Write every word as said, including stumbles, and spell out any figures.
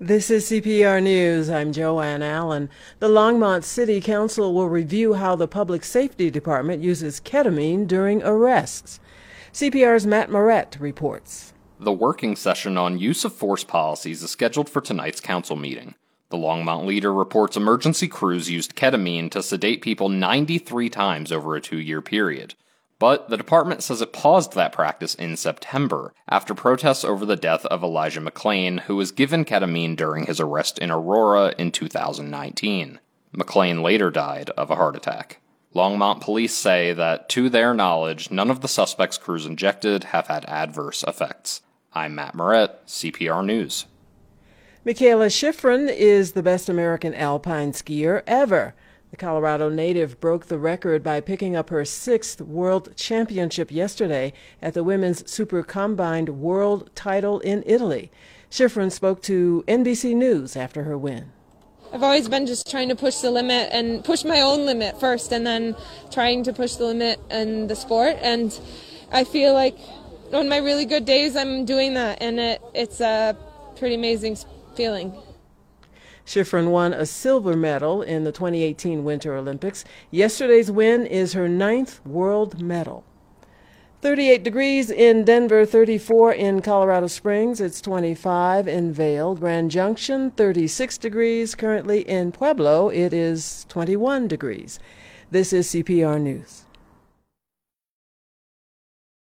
This is C P R News. I'm Joanne Allen. The Longmont City Council will review how the Public Safety Department uses ketamine during arrests. C P R's Matt Moret reports. The working session on use of force policies is scheduled for tonight's council meeting. The Longmont leader reports emergency crews used ketamine to sedate people ninety-three times over a two-year period. But the department says it paused that practice in September after protests over the death of Elijah McClain, who was given ketamine during his arrest in Aurora in two thousand nineteen. McClain later died of a heart attack. Longmont police say that, to their knowledge, none of the suspects' crews injected have had adverse effects. I'm Matt Moret, C P R News. Mikaela Shiffrin is the best American alpine skier ever. The Colorado native broke the record by picking up her sixth world championship yesterday at the Women's Super Combined World title in Italy. Shiffrin spoke to N B C News after her win. I've always been just trying to push the limit and push my own limit first, and then trying to push the limit in the sport. And I feel like on my really good days, I'm doing that, and it, it's a pretty amazing feeling. Shiffrin won a silver medal in the twenty eighteen Winter Olympics. Yesterday's win is her ninth world medal. thirty-eight degrees in Denver, thirty-four in Colorado Springs. It's twenty-five in Vail. Grand Junction, thirty-six degrees. Currently in Pueblo, it is twenty-one degrees. This is C P R News.